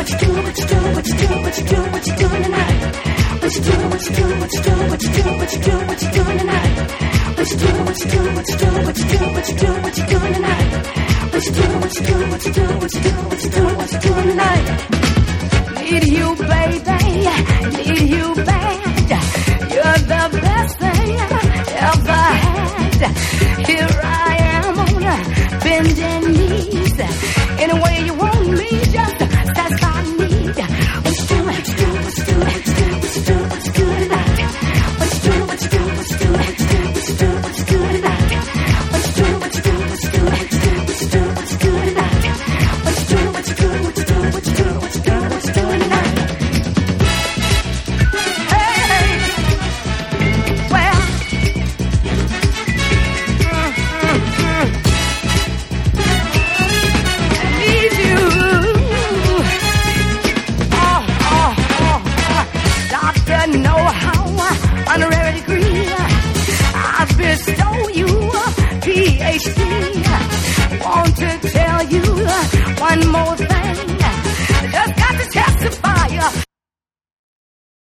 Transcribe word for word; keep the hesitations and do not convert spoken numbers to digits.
what you doing, what you doing, what you doing, what you doing, what you doing tonight? What you doing, what you doing, what you doing, what you doing, what you doing, what you doing tonight? What you doing, what you doing, what you doing, what you doing, what you doing, what you doing tonight? What you doing, what you doing, what you doing, what you doing, what you doing, what you doing tonight? Need you, baby, need you bad. You're the best thing I ever had. Here I am on bending knees. Any way you want me, just satisfy me. What you doing, what you doing, what you doing, what you doing, what you doing, what you doing tonight? What you doing, what you doing, what you doing, what you doing, what you doing, what you doing tonight? What you doing, what you doing, what you doing, what you doing, what you doing, what you doing tonight? What you doing, what you doing, what you doing, what you doing, what you doing, what you doing tonight? Hey, hey, well, mm, mm, mm. I need you. Oh, oh, oh, oh. Doctor, know how honorary degree I bestow you P H D. Want to tell you one more thing.